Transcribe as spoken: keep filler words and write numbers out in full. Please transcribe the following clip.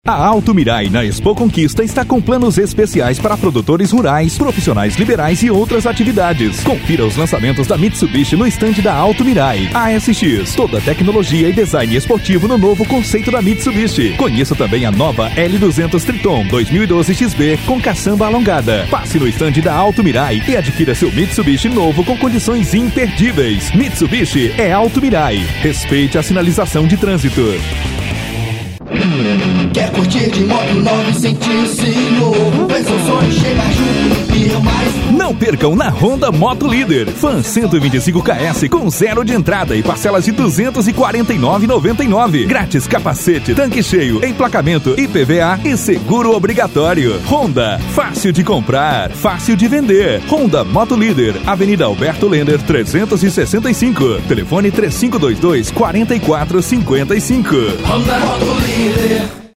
A Alto Mirai na Expo Conquista está com planos especiais para produtores rurais, profissionais liberais e outras atividades. Confira os lançamentos da Mitsubishi no estande da Alto Mirai. A S X, toda a tecnologia e design esportivo no novo conceito da Mitsubishi. Conheça também a nova L duzentos Triton dois mil e doze X B com caçamba alongada. Passe no estande da Alto Mirai e adquira seu Mitsubishi novo com condições imperdíveis. Mitsubishi é Alto Mirai. Respeite a sinalização de trânsito. Quer curtir de moto nova e sentir-se novo? Faz seu sonho chegar junto e mais. Não percam na Honda Moto Líder. Fan cento e vinte e cinco K S com zero de entrada e parcelas de duzentos e quarenta e nove reais e noventa e nove centavos. Grátis capacete, tanque cheio, emplacamento, I P V A e seguro obrigatório. Honda, fácil de comprar, fácil de vender. Honda Moto Líder, Avenida Alberto Lender trezentos e sessenta e cinco. Telefone três cinco dois dois, quatro quatro cinco cinco. Honda Moto Líder.